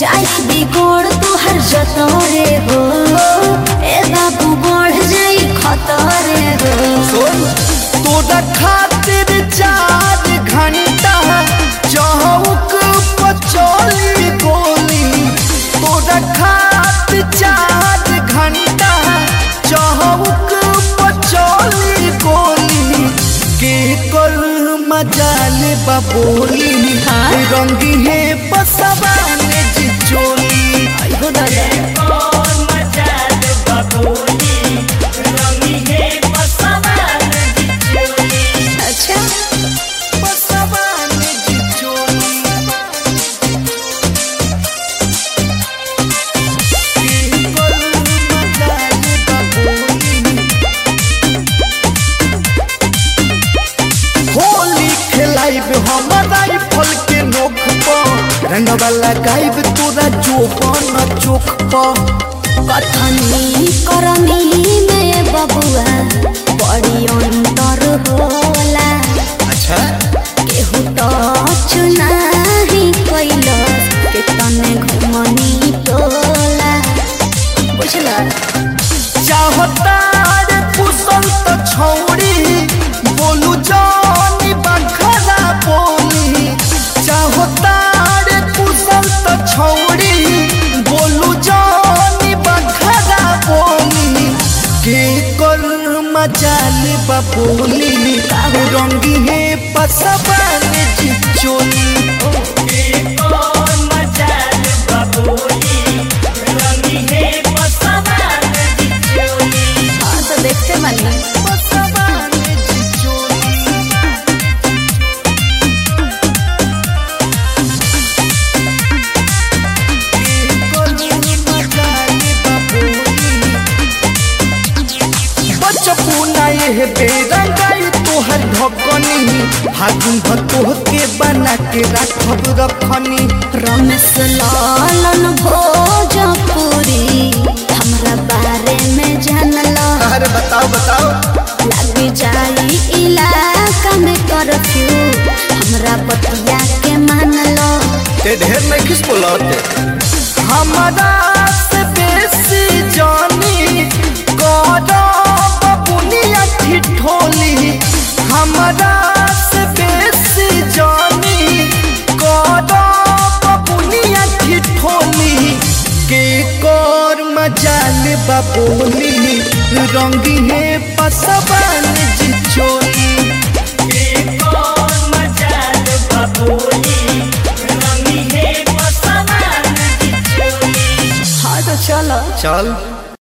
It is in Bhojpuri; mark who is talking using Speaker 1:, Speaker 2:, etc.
Speaker 1: लाइफ बिगड़ तू हर जतरे हो ए बाबू बढ़ जाई खतरे हो।
Speaker 2: सुन तोरा खातिर 4 घंटा चौक पर चली गोली, तोरा खातिर 4 घंटा चौक पर चली गोली। के कर मजाल बबोली रंगी है पसवान जी चोली।
Speaker 1: हो दादा अच्छा
Speaker 2: पसवान जी चोली। के कर मजाल बबोली। होली खेलाइब हम राइफल के नोक पर, रंगवा लगाइब तोरा जोबन चोख पर।
Speaker 1: कथनी करनी में बबुआ बड़ी अंतर होला।
Speaker 2: अच्छा
Speaker 1: केहू टच नाही कैलस के तने घुमनी टोला बुझला।
Speaker 2: चाहता रे कुशल तो छौड़ी बोलू जानी बखरा बोली। चाहता रे कुशल तो छौड़ी बोलू जानी बखरा बोली। के कर मजाल बबोली रंगी है पसवान जी चोली।
Speaker 1: हाँ तो देखते मनी
Speaker 2: पसवान जी चोली। बचपुना ये बेरंगाई तोहर ढकनी, फागुन भतोह के बना के राखब रखनी।
Speaker 1: रमेश लालन भोजपुरी हमरा बारे में जानला।
Speaker 2: अरे बताओ बताओ।
Speaker 1: लग जाई इलाका में कर्फ्यू हमरा बतिया के मानलो।
Speaker 2: ते ढेर नहीं किस बोलते हमारा से बेसी जानी करो बबुनिया ठिठोली। हमारा से बेसी जानी करो बबुनिया ठिठोली। के कर मजाल बबोली रंगी है पसवान जी चोली।
Speaker 1: हाँ तो चलो
Speaker 2: चल